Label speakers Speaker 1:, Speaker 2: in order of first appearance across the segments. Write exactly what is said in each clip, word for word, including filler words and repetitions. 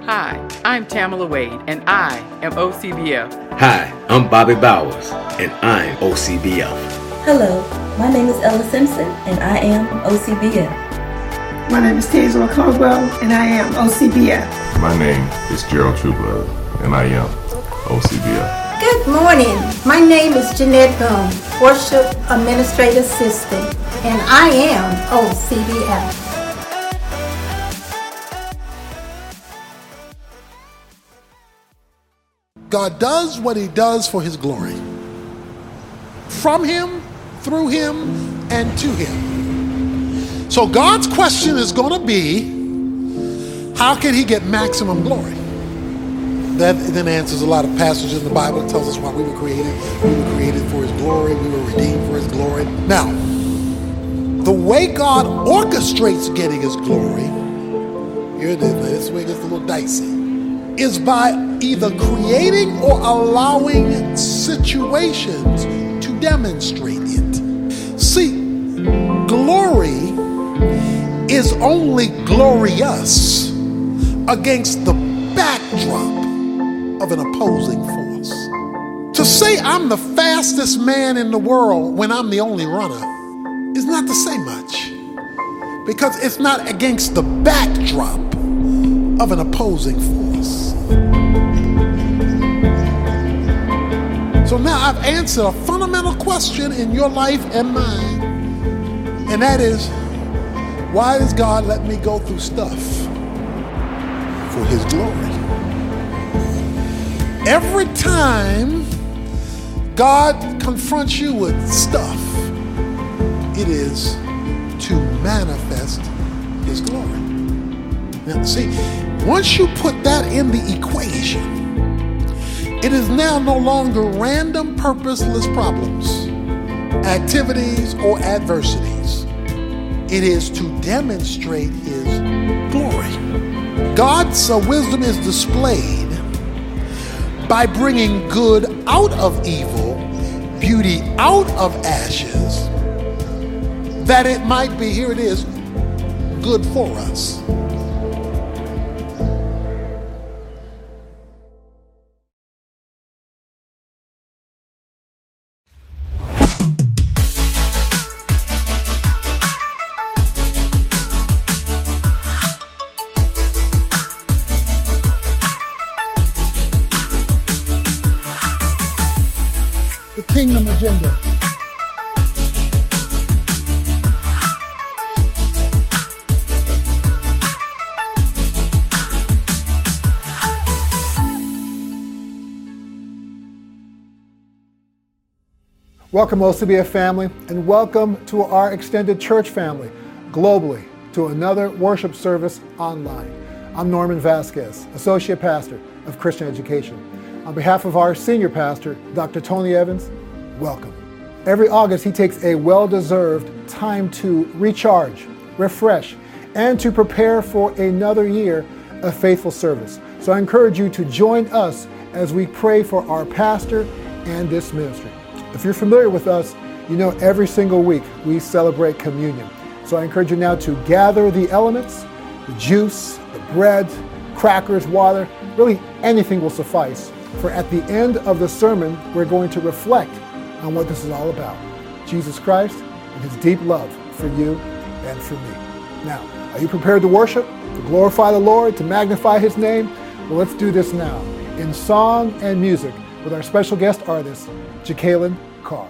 Speaker 1: Hi, I'm Tamala Wade, and I am O C B F.
Speaker 2: Hi, I'm Bobby Bowers, and I'm O C B F.
Speaker 3: Hello, my name is Ella Simpson, and I am O C B F.
Speaker 4: My name is Tazela Caldwell, and I am O C B F.
Speaker 5: My name is Gerald Trueblood, and I am O C B F.
Speaker 6: Good morning. My name is Jeanette Boone, Worship Administrative Assistant, and I am O C B F.
Speaker 7: God does what he does for his glory. From him, through him, and to him. So God's question is going to be, how can he get maximum glory? That then answers a lot of passages in the Bible that tells us why we were created. We were created for his glory. We were redeemed for his glory. Now, the way God orchestrates getting his glory, here it is, this way it gets a little dicey, is by either creating or allowing situations to demonstrate it. See, glory is only glorious against the backdrop of an opposing force. To say I'm the fastest man in the world when I'm the only runner is not to say much, because it's not against the backdrop of an opposing force. So now I've answered a fundamental question in your life and mine, and that is, why does God let me go through stuff? For his glory. Every time God confronts you with stuff, it is to manifest his glory. Now, see, once you put that in the equation, it is now no longer random, purposeless problems, activities, or adversities. It is to demonstrate his glory. God's uh, wisdom is displayed by bringing good out of evil, beauty out of ashes, that it might be, here it is, good for us. Kingdom agenda. Welcome, O C B F family, and welcome to our extended church family globally to another worship service online. I'm Norman Vasquez, Associate Pastor of Christian Education. On behalf of our senior pastor, Doctor Tony Evans, welcome. Every August, he takes a well-deserved time to recharge, refresh, and to prepare for another year of faithful service. So I encourage you to join us as we pray for our pastor and this ministry. If you're familiar with us, you know every single week we celebrate communion. So I encourage you now to gather the elements, the juice, the bread, crackers, water, really anything will suffice. For at the end of the sermon, we're going to reflect on what this is all about. Jesus Christ and his deep love for you and for me. Now, are you prepared to worship, to glorify the Lord, to magnify his name? Well, let's do this now in song and music with our special guest artist, Jacqueline Carr.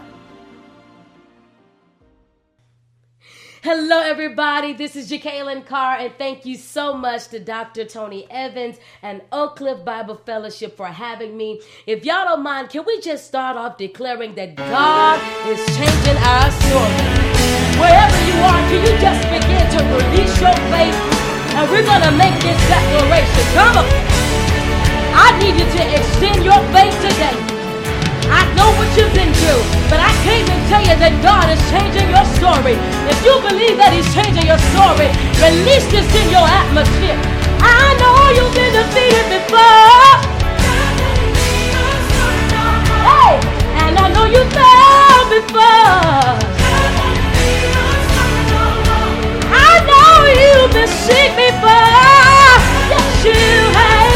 Speaker 8: Hello, everybody. This is Jacqueline Carr, and thank you so much to Doctor Tony Evans and Oak Cliff Bible Fellowship for having me. If y'all don't mind, can we just start off declaring that God is changing our story? Wherever you are, can you just begin to release your faith? And we're going to make this declaration. Come on. I need you to extend your faith today. I know what you've been through, but I came to tell you that God is changing your story. If you believe that he's changing your story, release this in your atmosphere. I know you've been defeated before. Hey, and I know you fell before. I know you've been sick before. Yes, you have.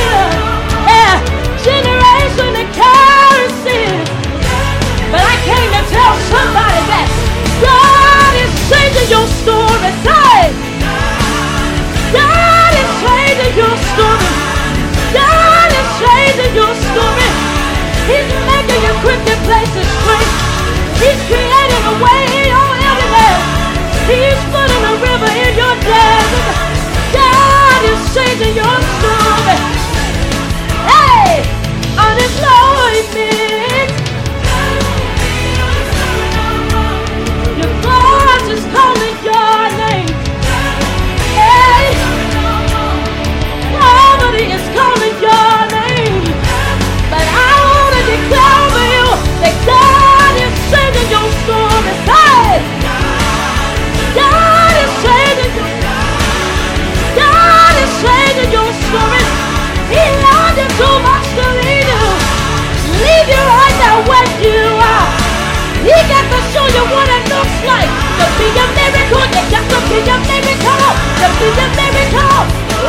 Speaker 8: a miracle. You got to be a miracle. To be a miracle.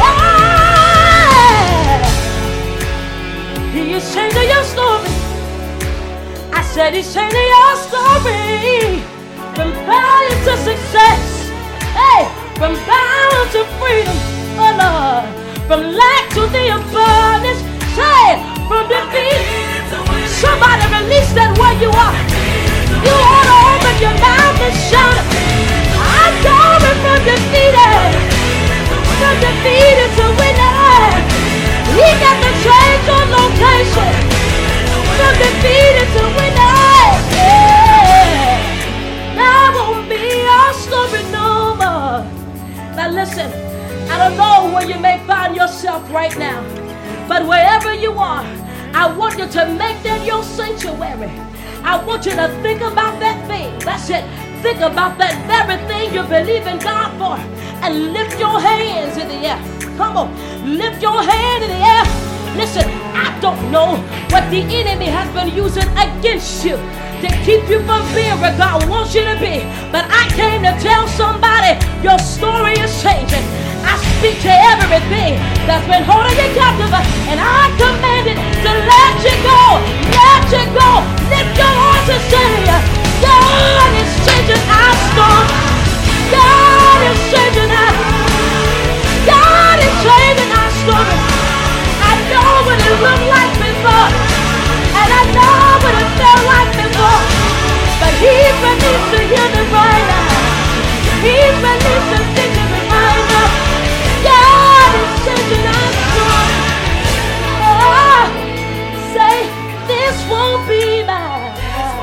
Speaker 8: Yeah. He is changing your story. I said he's changing your story. From failure to success. Hey, from bound to freedom. Oh Lord. From lack to the abundance. Say, from defeat. Somebody release that where you are. You ought to open your mouth and shout it. I'm going from defeated. From defeated to winner. He got to change your location. From defeated to winner. Yeah. That won't be our story no more. Now listen, I don't know where you may find yourself right now, but wherever you are, I want you to make that your sanctuary. I want you to think about that thing. That's it. Think about that very thing you believe in God for, and lift your hands in the air. Come on, lift your hand in the air. Listen, I don't know what the enemy has been using against you to keep you from being where God wants you to be, but I came to tell somebody your story is changing. I speak to everything that's been holding you captive, and I command it to let you go. Let you go. Lift your voice and say, God is changing our story. God is changing our God is changing our story. I know what it looked like before, and I know what it felt like before, but He's released to heal the right now. He's released to victory right now. God is changing our story. Oh, say, this won't be mine.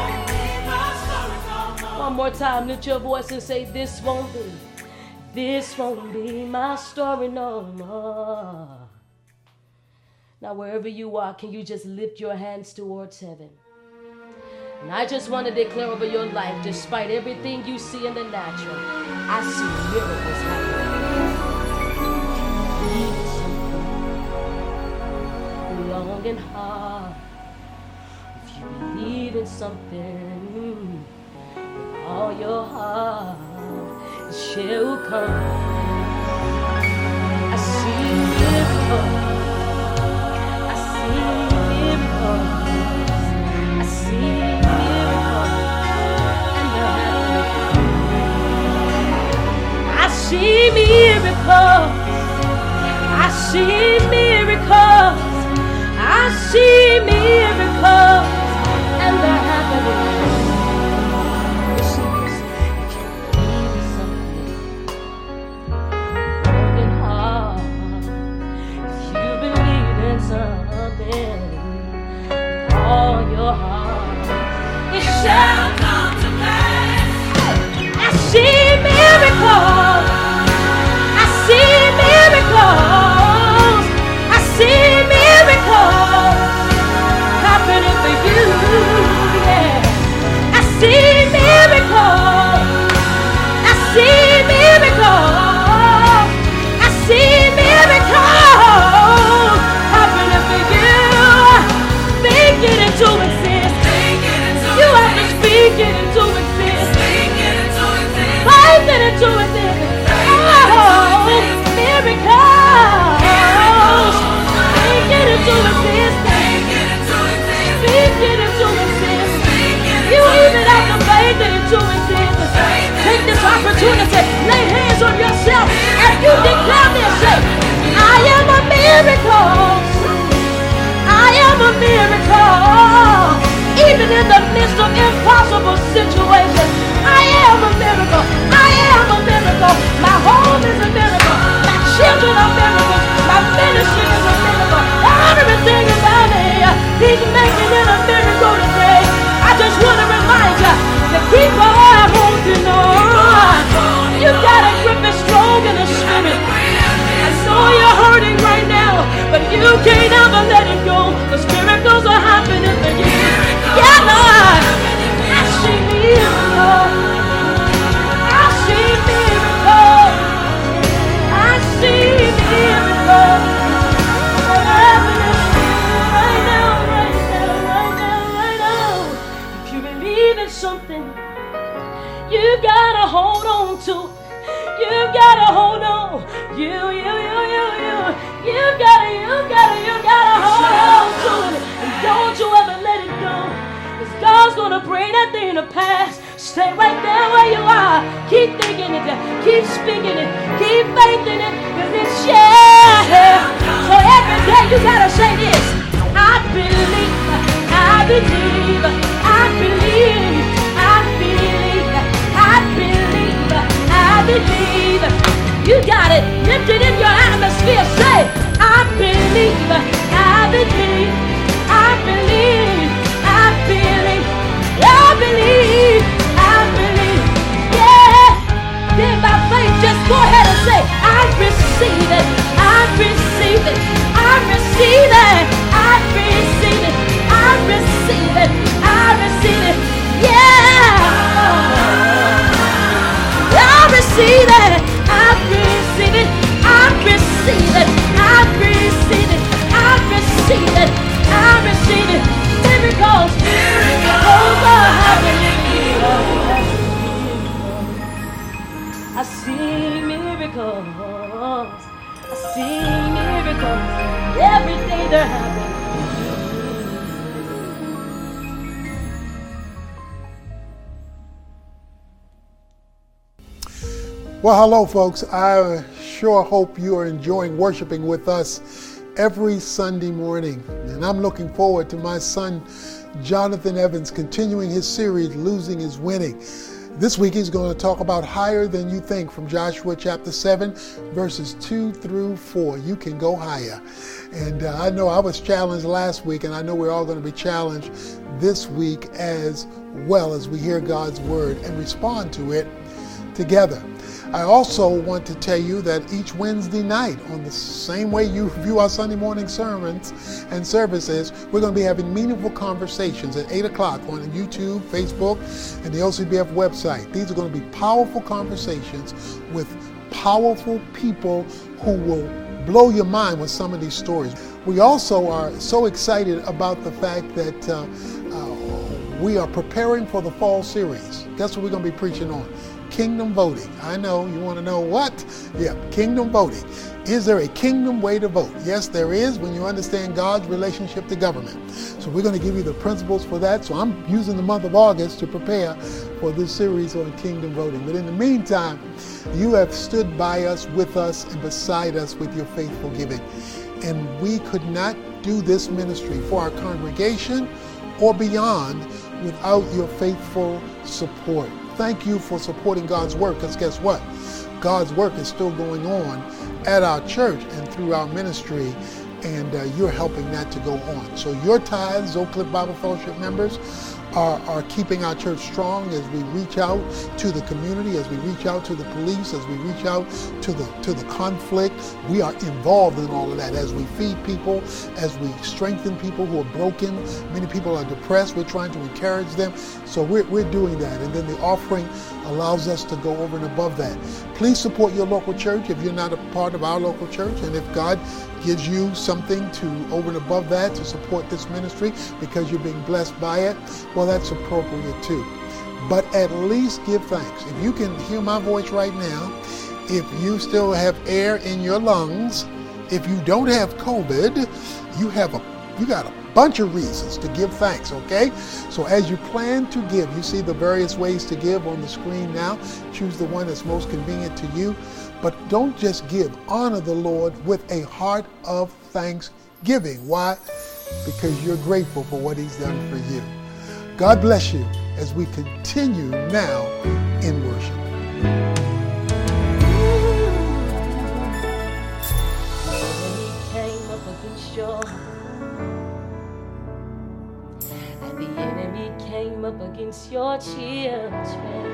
Speaker 8: One more time, lift your voice and say, this won't be. This won't be my story no more. Now, wherever you are, can you just lift your hands towards heaven? And I just want to declare over your life, despite everything you see in the natural, I see miracles happening. Long and hard, if you believe in something with all your heart, it shall come. I see miracles. I see miracles. I see miracles. And they're happening. I see miracles. I see miracles. I see miracles. And they're happening. All your heart, it shall come to pass. I see miracles. I see miracles. I see miracles happening for you. Yeah. I see miracles. I see miracles. I see miracles happening for you. Speak it into existence. You have to speak it into existence. Place it into existence. Oh, miracles. Speak it into existence. Speak it into existence. You even have to faith it into existence. Take this opportunity. Lay hands on yourself and you declare this. Say, I am a miracle. I am a miracle. Even in the midst of impossible situations, I am a miracle. I am a miracle. My home is a miracle. My children are miracles. My ministry is a miracle. Everything about me, He's making it a miracle today. I just want to remind you to keep on holding on. You gotta grip it strong in the spirit. I know you're hurting right now, but you can't ever let it go. The miracles are happening for you. Yeah, Lord. I see miracles. You gotta hold on to it. You gotta hold on. You, you, you, you, you. You gotta, you gotta, you gotta hold on to it. And don't you ever let it go. Because God's gonna bring that thing to pass. Stay right there where you are. Keep thinking it. Keep speaking it. Keep faithing it. Because it's yeah. So every day you gotta say this. I believe. I believe. I believe. I believe. I believe. I believe. You got it. Lift it in your atmosphere. Say, I believe. I believe. I believe. I believe. I believe. I believe. Yeah. Then by faith, just go ahead and say, I receive it. I receive it. I receive it. I receive it. I receive it. I receive it. Yeah. I receive it. I receive it. I receive it. I receive it. I receive it. I receive it. Miracles. Miracles are happening. I see miracles. I see miracles. Every day they're happening.
Speaker 7: Well, hello, folks. I sure hope you are enjoying worshiping with us every Sunday morning. And I'm looking forward to my son, Jonathan Evans, continuing his series, Losing is Winning. This week, he's going to talk about higher than you think from Joshua chapter seven, verses two through four. You can go higher. And uh, I know I was challenged last week, and I know we're all going to be challenged this week as well as we hear God's word and respond to it together. I also want to tell you that each Wednesday night, on the same way you view our Sunday morning sermons and services, we're going to be having meaningful conversations at eight o'clock on YouTube, Facebook, and the O C B F website. These are going to be powerful conversations with powerful people who will blow your mind with some of these stories. We also are so excited about the fact that uh, uh, we are preparing for the fall series. Guess what we're going to be preaching on? Kingdom voting. I know you want to know what? Yeah, kingdom voting. Is there a kingdom way to vote? Yes, there is, when you understand God's relationship to government. So we're going to give you the principles for that. So I'm using the month of August to prepare for this series on kingdom voting. But in the meantime, you have stood by us, with us, and beside us with your faithful giving. And we could not do this ministry for our congregation or beyond without your faithful support. Thank you for supporting God's work, because guess what? God's work is still going on at our church and through our ministry, and uh, you're helping that to go on. So your tithes, Oak Cliff Bible Fellowship members, are, are keeping our church strong as we reach out to the community, as we reach out to the police, as we reach out to the to the conflict. We are involved in all of that as we feed people, as we strengthen people who are broken. Many people are depressed. We're trying to encourage them. So we're, we're doing that. And then the offering allows us to go over and above that. Please support your local church if you're not a part of our local church. And if God gives you something to over and above that to support this ministry because you're being blessed by it, well, that's appropriate too. But at least give thanks. If you can hear my voice right now, if you still have air in your lungs, if you don't have COVID, you have a you got a bunch of reasons to give thanks, okay? So as you plan to give, you see the various ways to give on the screen now. Choose the one that's most convenient to you. But don't just give. Honor the Lord with a heart of thanksgiving. Why? Because you're grateful for what he's done for you. God bless you as we continue now in worship.
Speaker 8: And the enemy came up against your children.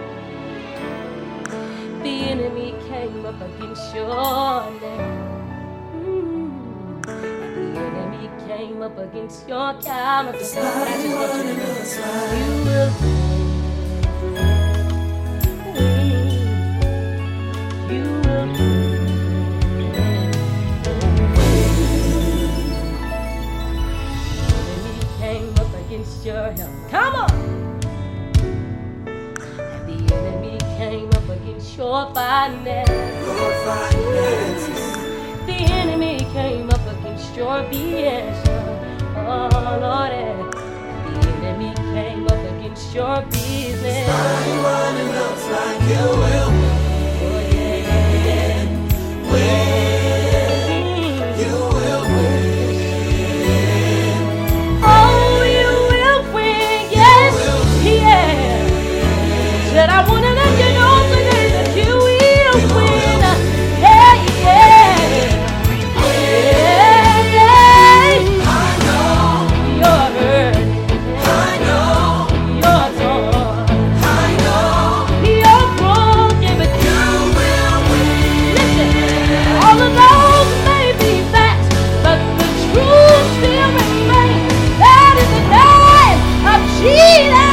Speaker 8: The enemy came up against your name. Mm. And the enemy came up against your counter. It's not I just want you to know you will win. You will win. The enemy came up against your health. Come on. And the enemy your finances. Your finances. The enemy came up against your business. Oh Lord, the enemy came up against your business. Everyone who looks like you will win. Win. You will win. Oh, you will win. Yes, yeah. Said I want to let you know today that you will win. Hey, yeah. Yeah, yeah. I know you're hurt. I know you're torn. I know you're broken, but you will win. Listen, all of those may be facts, but the truth still remains. That is the name of Jesus.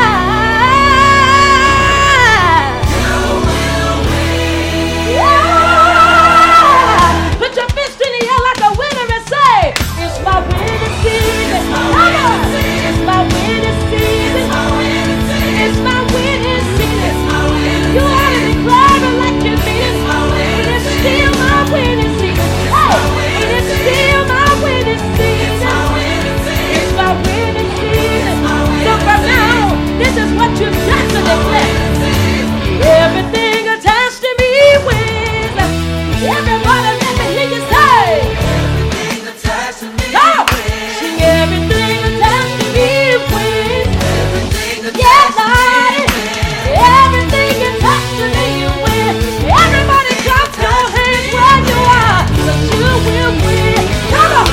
Speaker 8: Everything attached to me wins. Everybody let me hear you say. Everything attached to me wins. Sing everything attached to me wins. Everything attached to me wins. Everything attached to me wins. Everybody clap your hands where you are, 'cause you will win. Come on.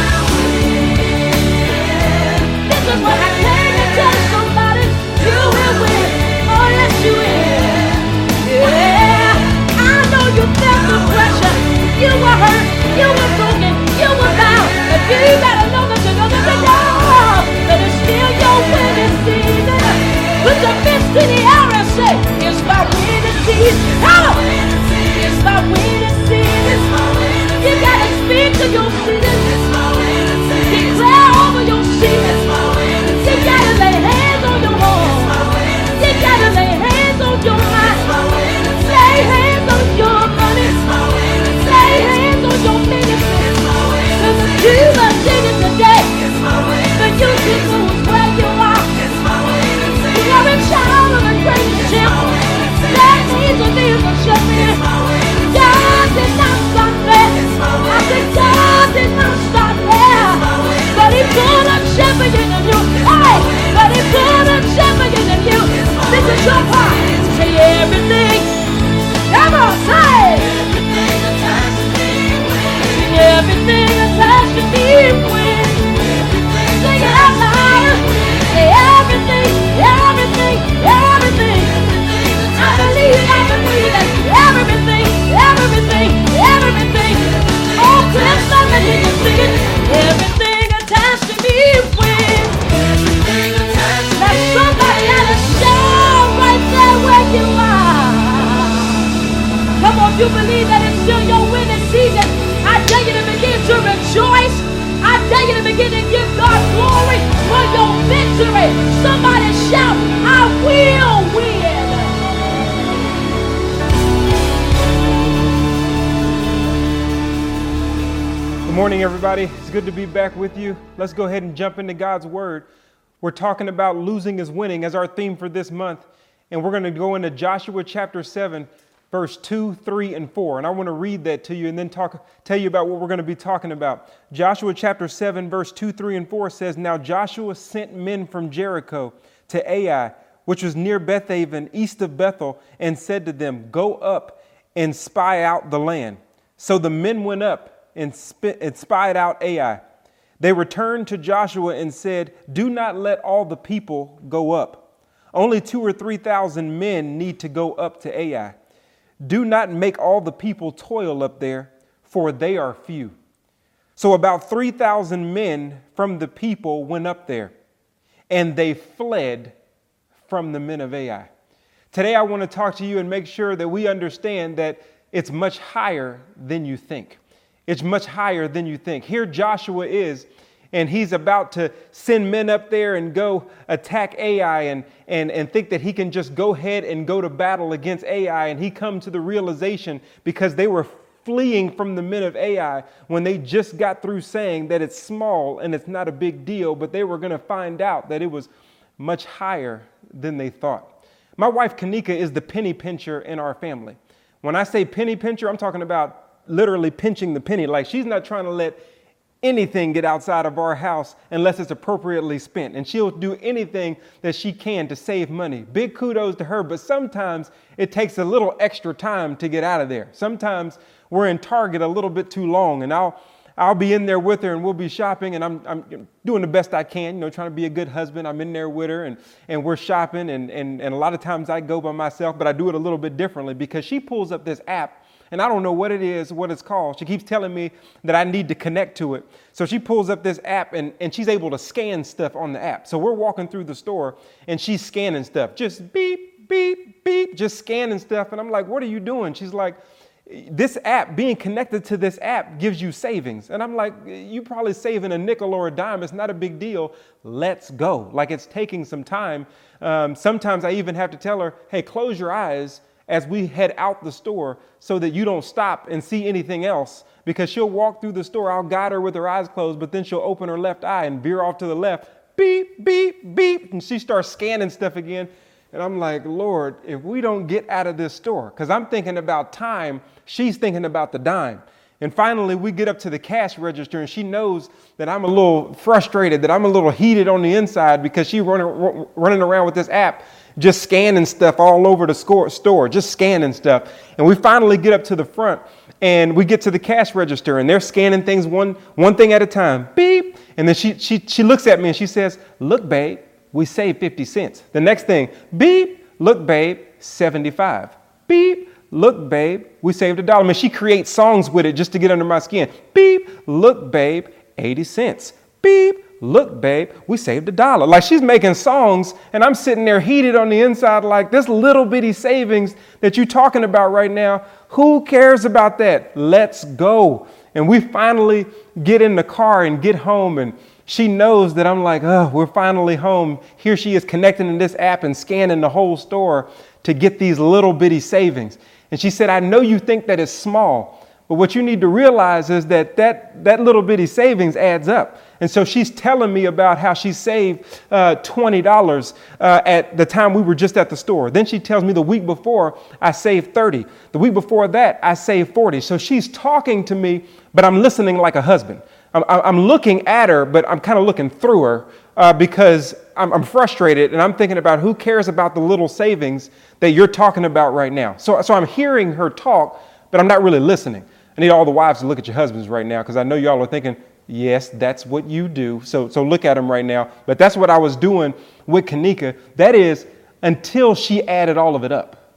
Speaker 8: This is what I came to tell somebody. You will win. Oh yes you will. Yeah, I know you felt the pressure. You were hurt, you were broken, you were bound. But you gotta know that you know that you know that it's still your winning season. Put your fist in the air and say, it's my winning season. Come on. It's my winning season. You gotta speak to your season. Declare over your season. You gotta lay hands on your home. You gotta lay hands on your mind. Lay hands on your money. Lay hands on your ministry. Cause the truth of Jesus today, the youth is where you are. You're a child of a great champ. That means a need for shepherd. God did not stop there. I said God did not stop there. But he put a shepherd in you. Hey, but he put a shepherd in you. This is your part. Say everything. Come on, say. Everything attached to me wins. Everything attached to me wins. Sing it out loud. Say everything, everything, everything. I believe, I believe that everything, everything, everything. Oh, clip something you can sing it. Everything attached to me wins. Everything attached to me. Now somebody ought to shout right there where you are. Come on, you believe that it's still your winning season. I dare you to begin to rejoice. I dare you to begin to give God glory for your victory. Somebody shout, I will win.
Speaker 9: Good morning, everybody. It's good to be back with you. Let's go ahead and jump into God's Word. We're talking about losing is winning as our theme for this month. And we're going to go into Joshua chapter seven, verse two, three, and four. And I want to read that to you and then talk, tell you about what we're going to be talking about. Joshua chapter seven, verse two, three, and four says, Now Joshua sent men from Jericho to Ai, which was near Bethaven, east of Bethel, and said to them, Go up and spy out the land. So the men went up and, sp- and spied out Ai. They returned to Joshua and said, Do not let all the people go up. Only two or three thousand men need to go up to Ai. Do not make all the people toil up there, for they are few. So about three thousand men from the people went up there, and they fled from the men of Ai. Today I want to talk to you and make sure that we understand that it's much higher than you think. It's much higher than you think. Here Joshua is, and he's about to send men up there and go attack Ai and, and, and think that he can just go ahead and go to battle against Ai. And he come to the realization, because they were fleeing from the men of Ai when they just got through saying that it's small and it's not a big deal, but they were going to find out that it was much higher than they thought. My wife, Kanika, is the penny pincher in our family. When I say penny pincher, I'm talking about literally pinching the penny. Like, she's not trying to let anything get outside of our house unless it's appropriately spent. And she'll do anything that she can to save money. Big kudos to her. But sometimes it takes a little extra time to get out of there. Sometimes we're in Target a little bit too long, and I'll I'll be in there with her, and we'll be shopping, and I'm I'm doing the best I can, you know, trying to be a good husband. I'm in there with her, and and we're shopping, and and and a lot of times I go by myself, but I do it a little bit differently because she pulls up this app. And I don't know what it is, what it's called. She keeps telling me that I need to connect to it. So she pulls up this app, and, and she's able to scan stuff on the app. So we're walking through the store, and she's scanning stuff. Just beep, beep, beep, just scanning stuff. And I'm like, what are you doing? She's like, this app, being connected to this app gives you savings. And I'm like, you probably saving a nickel or a dime. It's not a big deal. Let's go. Like, it's taking some time. Um, sometimes I even have to tell her, hey, close your eyes as we head out the store so that you don't stop and see anything else, because she'll walk through the store. I'll guide her with her eyes closed, but then she'll open her left eye and veer off to the left. Beep, beep, beep. And she starts scanning stuff again. And I'm like, Lord, if we don't get out of this store, because I'm thinking about time, she's thinking about the dime. And finally, we get up to the cash register, and she knows that I'm a little frustrated, that I'm a little heated on the inside because she's running, running around with this app, just scanning stuff all over the store, just scanning stuff. And we finally get up to the front, and we get to the cash register, and they're scanning things one one thing at a time. Beep. And then she she she looks at me and she says, look, babe, we saved fifty cents. The next thing, beep, look, babe, seventy-five. Beep, look, babe, we saved a dollar. I mean, she creates songs with it just to get under my skin. Beep, look, babe, eighty cents. Beep, look, babe, we saved a dollar. Like, she's making songs, and I'm sitting there heated on the inside like, this little bitty savings that you're talking about right now, who cares about that? Let's go. And we finally get in the car and get home, and she knows that I'm like, oh, we're finally home. Here she is connecting in this app and scanning the whole store to get these little bitty savings. And she said, I know you think that it's small, but what you need to realize is that that, that little bitty savings adds up. And so she's telling me about how she saved uh, twenty dollars uh, at the time we were just at the store. Then she tells me the week before I saved thirty. The week before that, I saved forty. So she's talking to me, but I'm listening like a husband. I'm, I'm looking at her, but I'm kind of looking through her uh, because I'm, I'm frustrated, and I'm thinking about who cares about the little savings that you're talking about right now. So, so I'm hearing her talk, but I'm not really listening. I need all the wives to look at your husbands right now, because I know y'all are thinking, yes, that's what you do. So, so look at them right now. But that's what I was doing with Kanika. That is, until she added all of it up.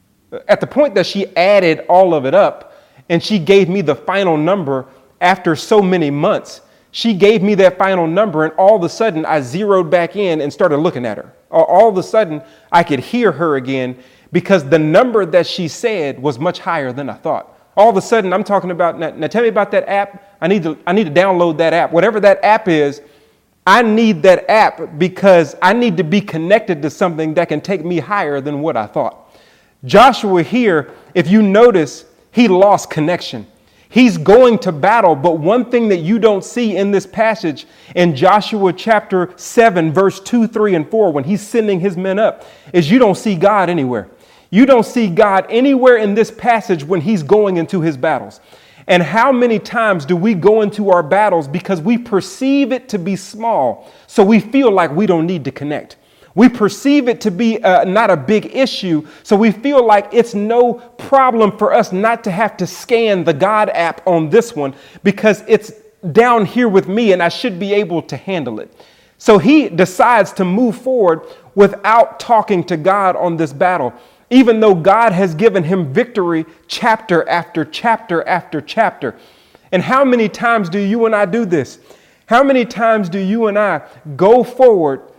Speaker 9: At the point that she added all of it up and she gave me the final number after so many months, she gave me that final number, and all of a sudden I zeroed back in and started looking at her. All of a sudden I could hear her again, because the number that she said was much higher than I thought. All of a sudden I'm talking about, now, now tell me about that app. I need to, I need to download that app. Whatever that app is, I need that app because I need to be connected to something that can take me higher than what I thought. Joshua here, if you notice, he lost connection. He's going to battle, but one thing that you don't see in this passage in Joshua chapter seven, verse two, three, and four, when he's sending his men up, is you don't see God anywhere. You don't see God anywhere in this passage when he's going into his battles. And how many times do we go into our battles because we perceive it to be small, so we feel like we don't need to connect? We perceive it to be uh, not a big issue, so we feel like it's no problem for us not to have to scan the God app on this one because it's down here with me and I should be able to handle it. So he decides to move forward without talking to God on this battle, even though God has given him victory chapter after chapter after chapter. And how many times do you and I do this? How many times do you and I go forward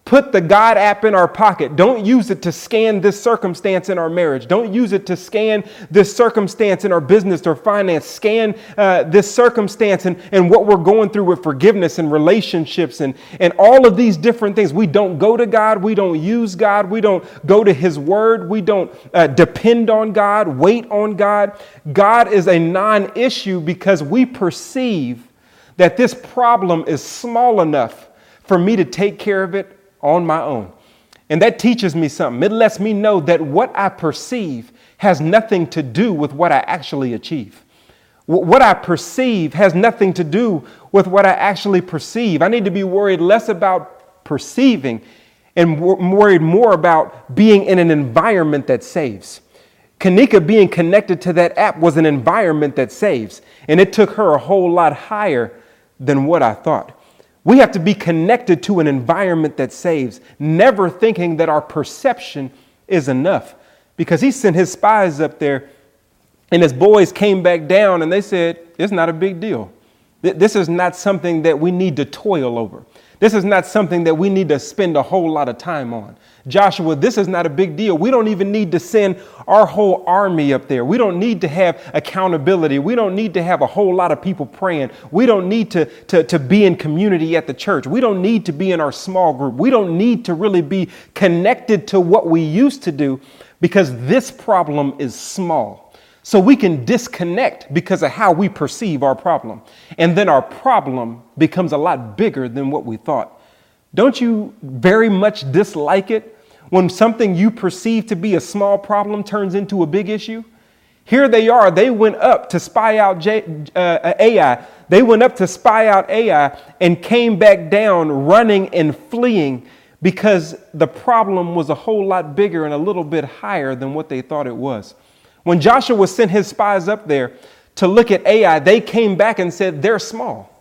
Speaker 9: put the God app in our pocket. Don't use it to scan this circumstance in our marriage. Don't use it to scan this circumstance in our business or finance. Scan uh, this circumstance and, and what we're going through with forgiveness and relationships and, and all of these different things. We don't go to God. We don't use God. We don't go to his word. We don't uh, depend on God, wait on God. God is a non-issue because we perceive that this problem is small enough for me to take care of it on my own. And that teaches me something. It lets me know that what I perceive has nothing to do with what I actually achieve. What I perceive has nothing to do with what I actually perceive. I need to be worried less about perceiving and worried more about being in an environment that saves. Kanika being connected to that app was an environment that saves, and it took her a whole lot higher than what I thought. We have to be connected to an environment that saves, never thinking that our perception is enough, because he sent his spies up there and his boys came back down and they said, it's not a big deal. This is not something that we need to toil over. This is not something that we need to spend a whole lot of time on. Joshua, this is not a big deal. We don't even need to send our whole army up there. We don't need to have accountability. We don't need to have a whole lot of people praying. We don't need to, to, to be in community at the church. We don't need to be in our small group. We don't need to really be connected to what we used to do because this problem is small. So we can disconnect because of how we perceive our problem. And then our problem becomes a lot bigger than what we thought. Don't you very much dislike it when something you perceive to be a small problem turns into a big issue? Here they are. They went up to spy out J, uh, A I. They went up to spy out A I and came back down running and fleeing because the problem was a whole lot bigger and a little bit higher than what they thought it was. When Joshua sent his spies up there to look at A I, they came back and said, they're small.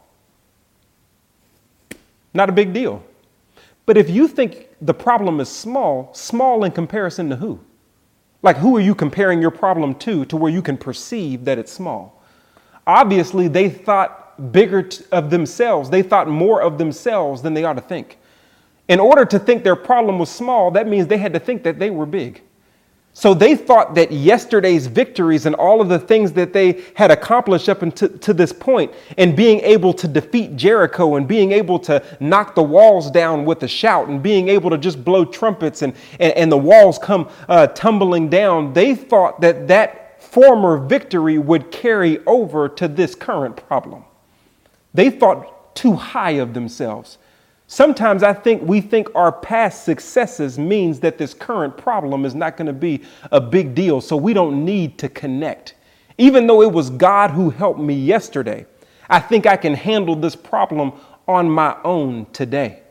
Speaker 9: Not a big deal. But if you think the problem is small, small in comparison to who? Like, who are you comparing your problem to, to where you can perceive that it's small? Obviously, they thought bigger t- of themselves. They thought more of themselves than they ought to think. In order to think their problem was small, that means they had to think that they were big. So they thought that yesterday's victories and all of the things that they had accomplished up until to this point, and being able to defeat Jericho and being able to knock the walls down with a shout and being able to just blow trumpets and, and, and the walls come uh, tumbling down, they thought that that former victory would carry over to this current problem. They thought too high of themselves. Sometimes I think we think our past successes means that this current problem is not going to be a big deal, so we don't need to connect. Even though it was God who helped me yesterday, I think I can handle this problem on my own today.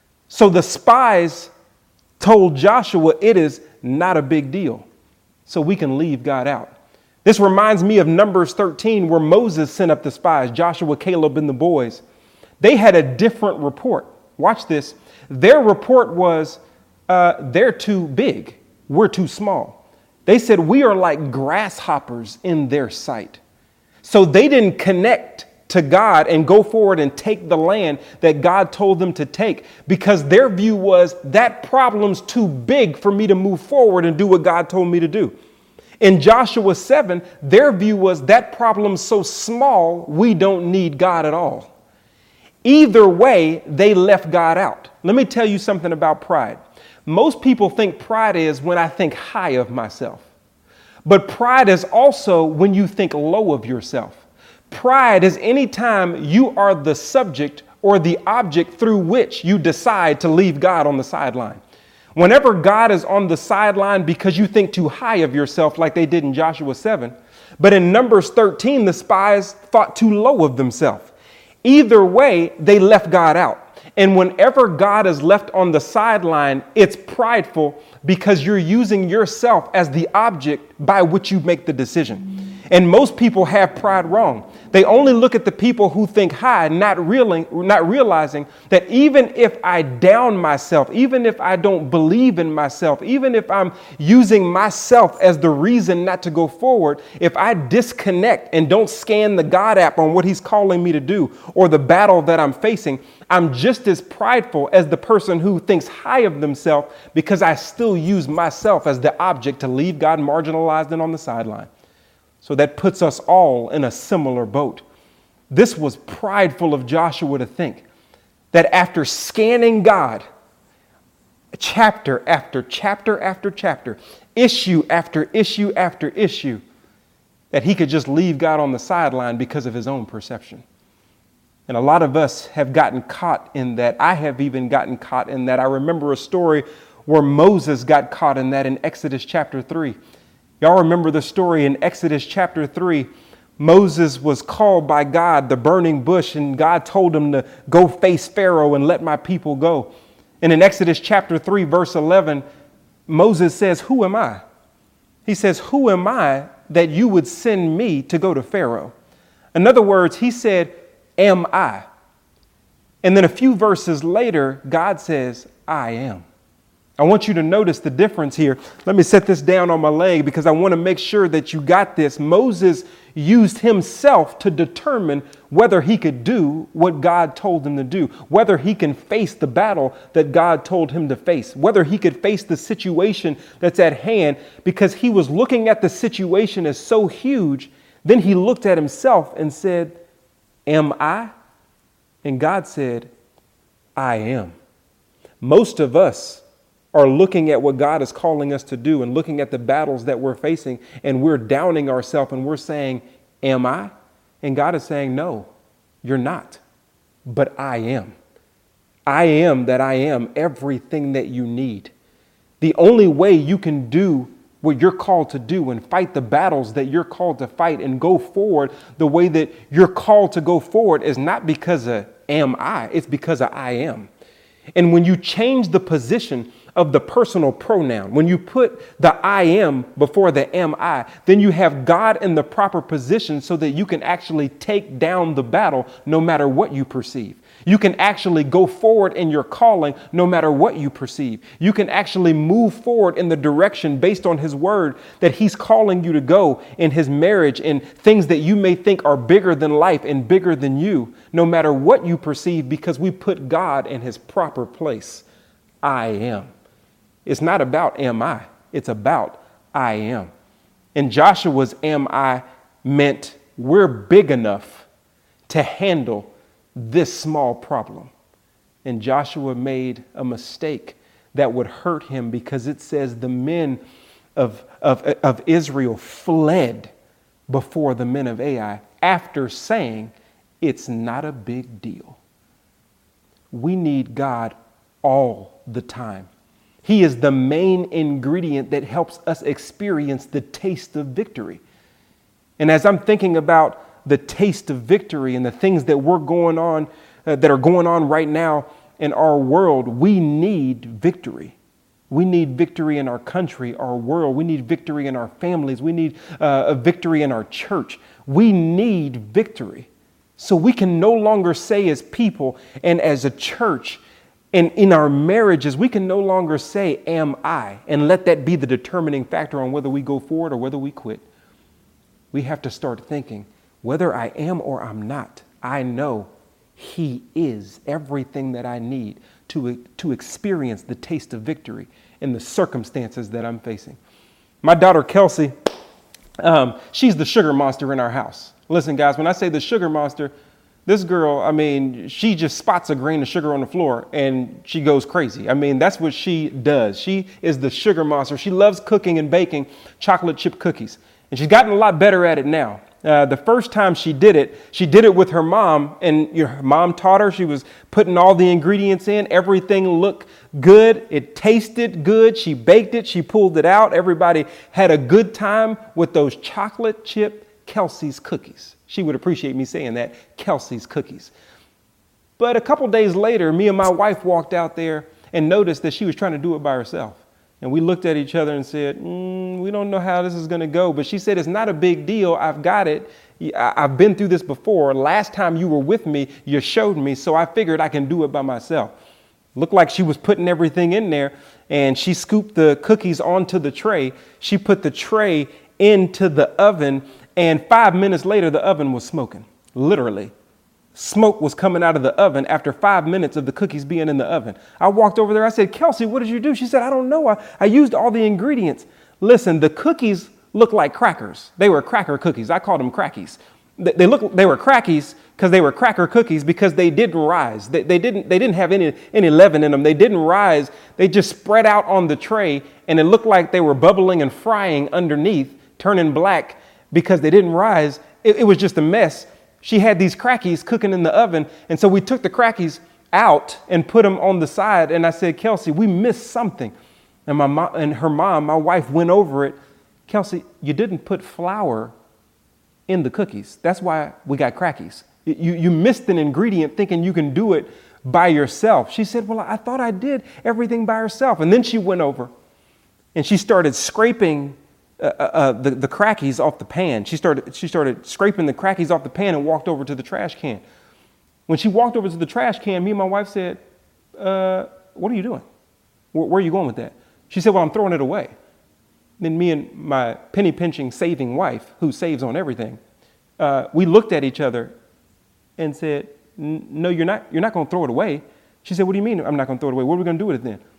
Speaker 9: So the spies told Joshua it is not a big deal, so we can leave God out. This reminds me of Numbers thirteen, where Moses sent up the spies, Joshua, Caleb, and the boys. They had a different report. Watch this. Their report was, uh, they're too big. We're too small. They said, we are like grasshoppers in their sight. So they didn't connect to God and go forward and take the land that God told them to take, because their view was that problem's too big for me to move forward and do what God told me to do. In Joshua seven, their view was that problem's so small, we don't need God at all. Either way, they left God out. Let me tell you something about pride. Most people think pride is when I think high of myself. But pride is also when you think low of yourself. Pride is any time you are the subject or the object through which you decide to leave God on the sideline. Whenever God is on the sideline because you think too high of yourself, like they did in Joshua seven. But in Numbers thirteen, the spies thought too low of themselves. Either way, they left God out. And whenever God is left on the sideline, it's prideful because you're using yourself as the object by which you make the decision. And most people have pride wrong. They only look at the people who think high, not realizing, not realizing that even if I down myself, even if I don't believe in myself, even if I'm using myself as the reason not to go forward, if I disconnect and don't scan the God app on what he's calling me to do or the battle that I'm facing, I'm just as prideful as the person who thinks high of themselves because I still use myself as the object to leave God marginalized and on the sideline. So that puts us all in a similar boat. This was prideful of Joshua to think that after scanning God, chapter after chapter after chapter, issue after issue after issue, that he could just leave God on the sideline because of his own perception. And a lot of us have gotten caught in that. I have even gotten caught in that. I remember a story where Moses got caught in that in Exodus chapter three. Y'all remember the story in Exodus chapter three. Moses was called by God, the burning bush, and God told him to go face Pharaoh and let my people go. And in Exodus chapter three, verse eleven, Moses says, "Who am I?" He says, "Who am I that you would send me to go to Pharaoh?" In other words, he said, "Am I?" And then a few verses later, God says, "I am." I want you to notice the difference here. Let me set this down on my leg because I want to make sure that you got this. Moses used himself to determine whether he could do what God told him to do, whether he can face the battle that God told him to face, whether he could face the situation that's at hand, because he was looking at the situation as so huge. Then he looked at himself and said, "Am I?" And God said, "I am." Most of us are looking at what God is calling us to do and looking at the battles that we're facing, and we're downing ourselves and we're saying, "Am I?" And God is saying, "No, you're not, but I am. I am that I am everything that you need." The only way you can do what you're called to do and fight the battles that you're called to fight and go forward the way that you're called to go forward is not because of am I, it's because of I am. And when you change the position of the personal pronoun, when you put the I am before the am I, then you have God in the proper position so that you can actually take down the battle no matter what you perceive. You can actually go forward in your calling no matter what you perceive. You can actually move forward in the direction based on his word that he's calling you to go in his marriage and things that you may think are bigger than life and bigger than you, no matter what you perceive, because we put God in his proper place. I am. It's not about am I, it's about I am. And Joshua's am I meant we're big enough to handle this small problem. And Joshua made a mistake that would hurt him because it says the men of, of, of Israel fled before the men of Ai after saying it's not a big deal. We need God all the time. He is the main ingredient that helps us experience the taste of victory. And as I'm thinking about the taste of victory and the things that we're going on, uh, that are going on right now in our world, we need victory. We need victory in our country, our world. We need victory in our families. We need uh, a victory in our church. We need victory. So we can no longer say as people and as a church and in our marriages, we can no longer say, am I? And let that be the determining factor on whether we go forward or whether we quit. We have to start thinking, whether I am or I'm not, I know he is everything that I need to, to experience the taste of victory in the circumstances that I'm facing. My daughter, Kelsey, um, she's the sugar monster in our house. Listen, guys, when I say the sugar monster, this girl, I mean, she just spots a grain of sugar on the floor and she goes crazy. I mean, that's what she does. She is the sugar monster. She loves cooking and baking chocolate chip cookies. And she's gotten a lot better at it now. Uh, the first time she did it, she did it with her mom, and your mom taught her. She was putting all the ingredients in. Everything looked good. It tasted good. She baked it. She pulled it out. Everybody had a good time with those chocolate chip Kelsey's cookies. She would appreciate me saying that, Kelsey's cookies. But a couple days later, me and my wife walked out there and noticed that she was trying to do it by herself. And we looked at each other and said, mm, we don't know how this is going to go. But she said, it's not a big deal. I've got it. I've been through this before. Last time you were with me, you showed me. So I figured I can do it by myself. Looked like she was putting everything in there, and she scooped the cookies onto the tray. She put the tray into the oven, and five minutes later, the oven was smoking. Literally. Smoke was coming out of the oven after five minutes of the cookies being in the oven. I walked over there. I said, Kelsey, what did you do? She said, I don't know. I, I used all the ingredients. Listen, the cookies looked like crackers. They were cracker cookies. I called them crackies. They, they look. They were crackies because they were cracker cookies because they didn't rise. They, they didn't. They didn't have any any leaven in them. They didn't rise. They just spread out on the tray, and it looked like they were bubbling and frying underneath, turning black because they didn't rise. It, it was just a mess. She had these crackies cooking in the oven. And so we took the crackies out and put them on the side. And I said, Kelsey, we missed something. And my mom and her mom, my wife, went over it. Kelsey, you didn't put flour in the cookies. That's why we got crackies. You, you missed an ingredient thinking you can do it by yourself. She said, well, I thought I did everything by herself. And then she went over and she started scraping Uh, uh, the, the crackies off the pan. She started, she started scraping the crackies off the pan and walked over to the trash can. When she walked over to the trash can, me and my wife said, uh, what are you doing? Where, where are you going with that? She said, well, I'm throwing it away. Then me and my penny pinching saving wife, who saves on everything, uh, we looked at each other and said, no, you're not, you're not going to throw it away. She said, what do you mean I'm not going to throw it away? What are we going to do with it then?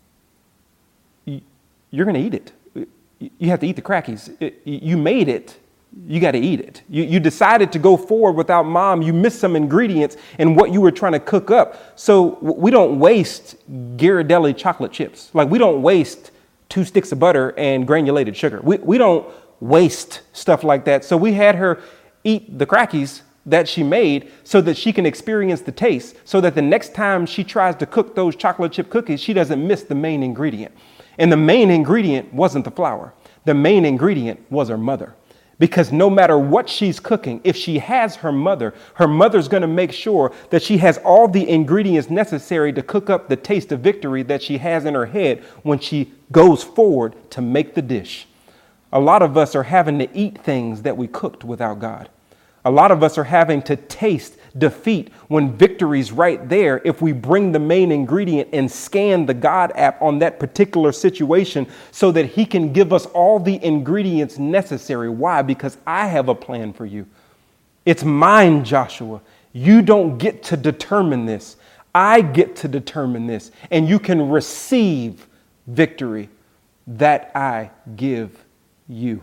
Speaker 9: You're going to eat it. You have to eat the crackies. It, you made it. You got to eat it. You, you decided to go forward without mom. You missed some ingredients in what you were trying to cook up. So we don't waste Ghirardelli chocolate chips. Like we don't waste two sticks of butter and granulated sugar. We, we don't waste stuff like that. So we had her eat the crackies that she made so that she can experience the taste, so that the next time she tries to cook those chocolate chip cookies, she doesn't miss the main ingredient. And the main ingredient wasn't the flour. The main ingredient was her mother. Because no matter what she's cooking, if she has her mother, her mother's going to make sure that she has all the ingredients necessary to cook up the taste of victory that she has in her head when she goes forward to make the dish. A lot of us are having to eat things that we cooked without God. A lot of us are having to taste defeat when victory's right there if we bring the main ingredient and scan the God app on that particular situation so that he can give us all the ingredients necessary. Why? Because I have a plan for you. It's mine, Joshua. You don't get to determine this. I get to determine this. And you can receive victory that I give you.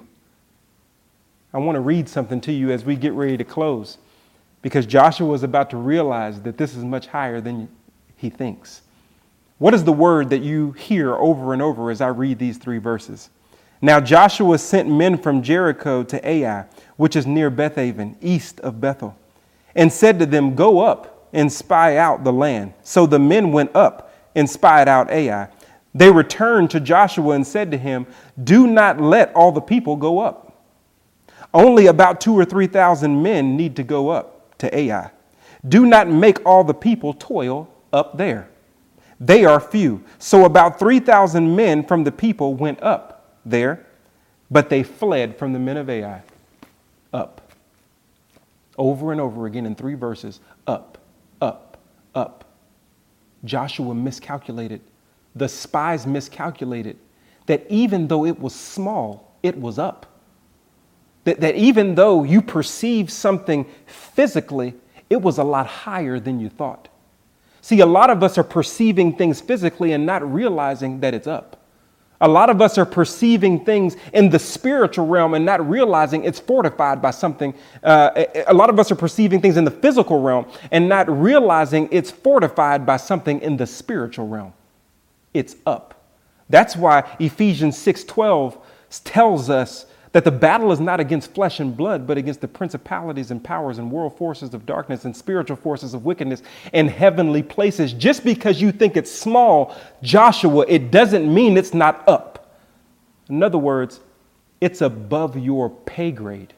Speaker 9: I want to read something to you as we get ready to close, because Joshua is about to realize that this is much higher than he thinks. What is the word that you hear over and over as I read these three verses? Now Joshua sent men from Jericho to Ai, which is near Bethaven, east of Bethel, and said to them, go up and spy out the land. So the men went up and spied out Ai. They returned to Joshua and said to him, do not let all the people go up. Only about two or three thousand men need to go up to Ai. Do not make all the people toil up there. They are few. So about three thousand men from the people went up there, but they fled from the men of Ai. Up. Over and over again in three verses. Up, up, up. Joshua miscalculated. The spies miscalculated that even though it was small, it was up. That, that even though you perceive something physically, it was a lot higher than you thought. See, a lot of us are perceiving things physically and not realizing that it's up. A lot of us are perceiving things in the spiritual realm and not realizing it's fortified by something. Uh, a lot of us are perceiving things in the physical realm and not realizing it's fortified by something in the spiritual realm. It's up. That's why Ephesians six twelve tells us that the battle is not against flesh and blood, but against the principalities and powers and world forces of darkness and spiritual forces of wickedness in heavenly places. Just because you think it's small, Joshua, it doesn't mean it's not up. In other words, it's above your pay grade.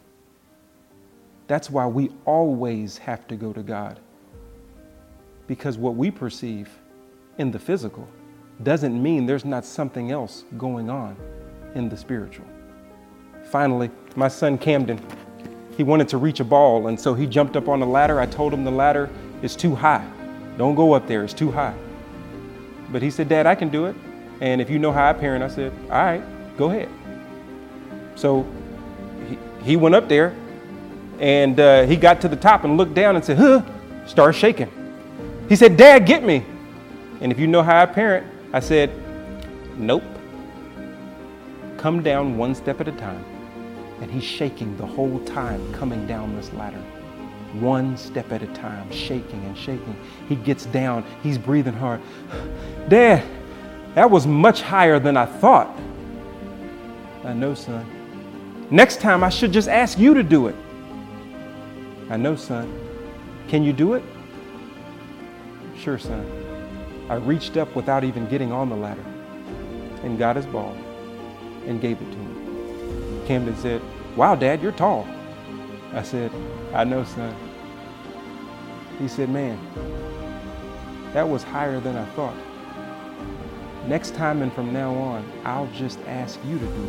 Speaker 9: That's why we always have to go to God. Because what we perceive in the physical doesn't mean there's not something else going on in the spiritual. Finally, my son Camden, he wanted to reach a ball, and so he jumped up on the ladder. I told him the ladder is too high. Don't go up there, it's too high. But he said, Dad, I can do it. And if you know how I parent, I said, all right, go ahead. So he, he went up there, and uh, he got to the top and looked down and said, huh, started shaking. He said, Dad, get me. And if you know how I parent, I said, nope. Come down one step at a time. And he's shaking the whole time coming down this ladder. One step at a time, shaking and shaking. He gets down, he's breathing hard. Dad, that was much higher than I thought. I know, son. Next time I should just ask you to do it. I know, son. Can you do it? Sure, son. I reached up without even getting on the ladder and got his ball and gave it to him. Camden said, wow, Dad, you're tall. I said, I know, son. He said, man, that was higher than I thought. Next time and from now on, I'll just ask you to do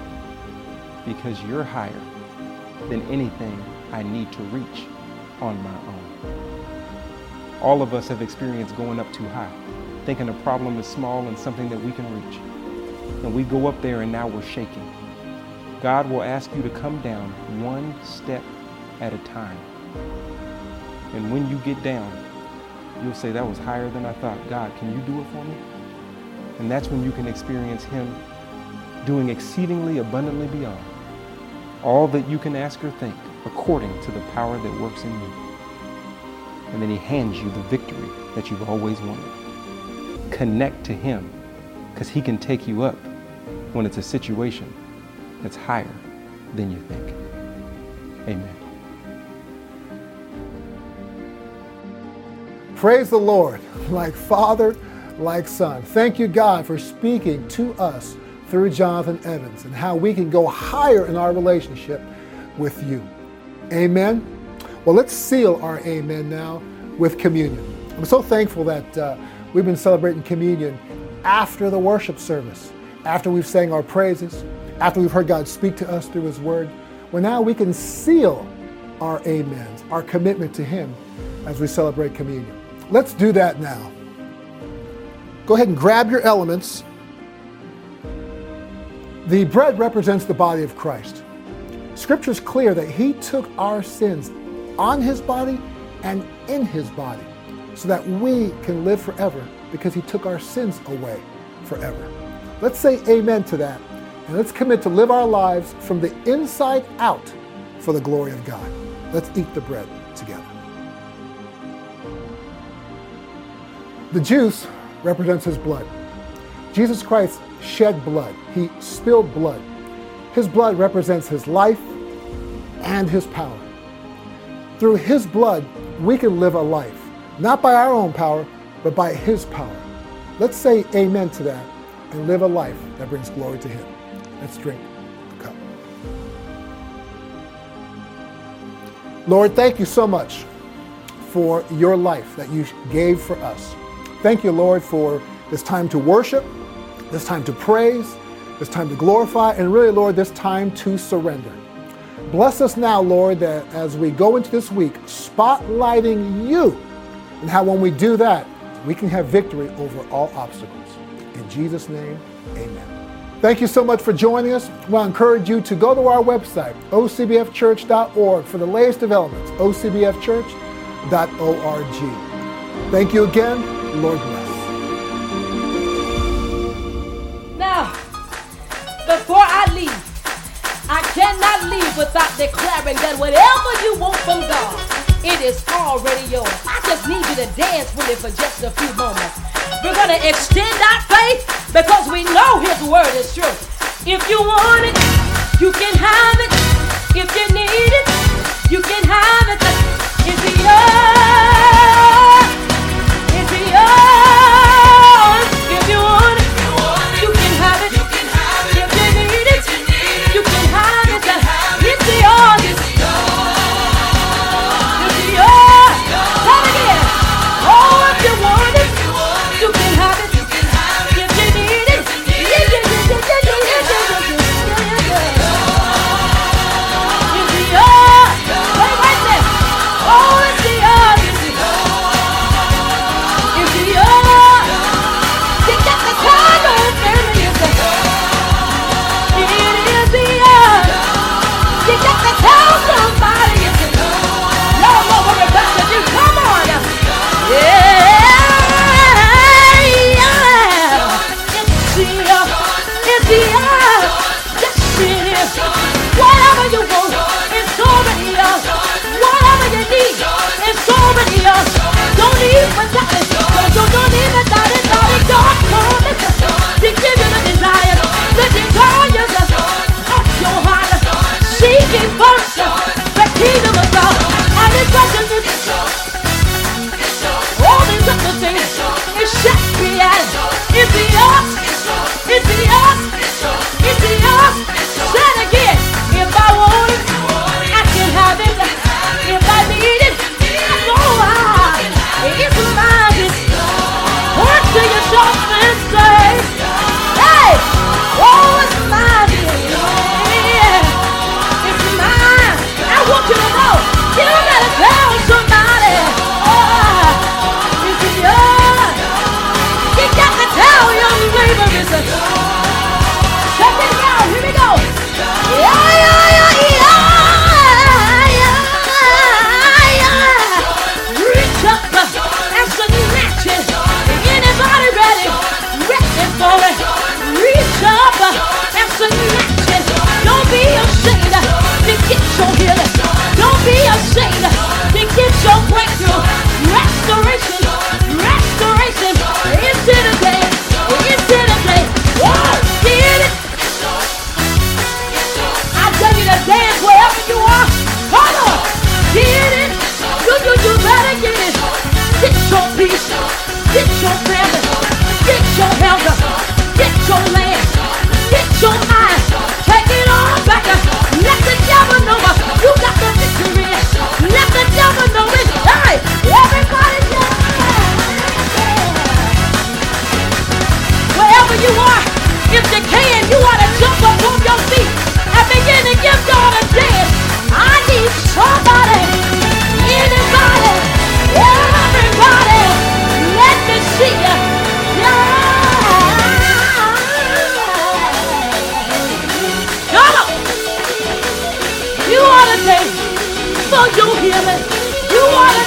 Speaker 9: it because you're higher than anything I need to reach on my own. All of us have experienced going up too high, thinking a problem is small and something that we can reach. And we go up there and now we're shaking. God will ask you to come down one step at a time. And when you get down, you'll say, that was higher than I thought. God, can you do it for me? And that's when you can experience Him doing exceedingly abundantly beyond all that you can ask or think, according to the power that works in you. And then He hands you the victory that you've always wanted. Connect to Him, because He can take you up when it's a situation that's higher than you think. Amen.
Speaker 7: Praise the Lord, like Father, like Son. Thank you, God, for speaking to us through Jonathan Evans and how we can go higher in our relationship with you. Amen. Well, let's seal our amen now with communion. I'm so thankful that uh, we've been celebrating communion after the worship service, after we've sang our praises, after we've heard God speak to us through His Word. Well, now we can seal our amens, our commitment to Him as we celebrate communion. Let's do that now. Go ahead and grab your elements. The bread represents the body of Christ. Scripture is clear that He took our sins on His body and in His body so that we can live forever because He took our sins away forever. Let's say amen to that, and let's commit to live our lives from the inside out for the glory of God. Let's eat the bread together. The juice represents His blood. Jesus Christ shed blood. He spilled blood. His blood represents His life and His power. Through His blood, we can live a life, not by our own power, but by His power. Let's say amen to that and live a life that brings glory to Him. Let's drink the cup. Lord, thank you so much for your life that you gave for us. Thank you, Lord, for this time to worship, this time to praise, this time to glorify, and really, Lord, this time to surrender. Bless us now, Lord, that as we go into this week, spotlighting you, and how when we do that, we can have victory over all obstacles. In Jesus' name, amen. Thank you so much for joining us. I encourage you to go to our website, o c b f church dot org, for the latest developments, o c b f church dot org. Thank you again. Lord bless.
Speaker 8: Now, before I leave, I cannot leave without declaring that whatever you want from God, it is already yours. I just need you to dance with it for just a few moments. We're going to extend our faith because we know His word is true. If you want it, you can have it. If you need it, you can have it. It's yours. It's yours. If you want it, you can have it. If you need it, you can have it. It's yours. It's yours. Come again. Oh, if you want it, you can have it. If Tell somebody it's a y'all know what we're about to do. Come on. Yeah, yeah. It's here. It's here. Yes, it is. Whatever you want, it's already yours. Whatever you need, it's already yours. Don't need without it. Don't, don't, don't need without it. Don't need God promise to give you the desire, the desires of your heart. Seeking first the kingdom of God and His righteousness. All these other things, it shall be added. It's the yours. It's the yours. It's the yours. Say it again. If I want it, I can have it. If I need it, I know I. It's mine. Point to yourself and say, hey, oh, it's mine. Yeah, it's mine. I want you to know. You better tell somebody. Oh, it's yours. You got to tell your neighbor it's a check it out. Here we go. Yeah, yeah, yeah, yeah, yeah, yeah. Reach up and snatch it. Anybody ready? Ready for it. Reach up and snatch it. Don't be ashamed to get your healing. Don't be ashamed to get your breakthrough. Restoration, restoration. It's in a day. It's in a day. Oh, get it. I tell you to dance wherever you are. Come on. Get it. You, you, you better get it. Get your peace. Get your family. Get your health. Get your land. Get your mind. Take it all back. Let the devil know you got the victory. Let the devil know it. Hey, everybody dance. Wherever you are, if you can, you ought to jump up on your feet and begin to give God a dance. I need somebody, anybody, everybody, let me see you. Yeah. Come on. You ought to dance for your healing. You ought to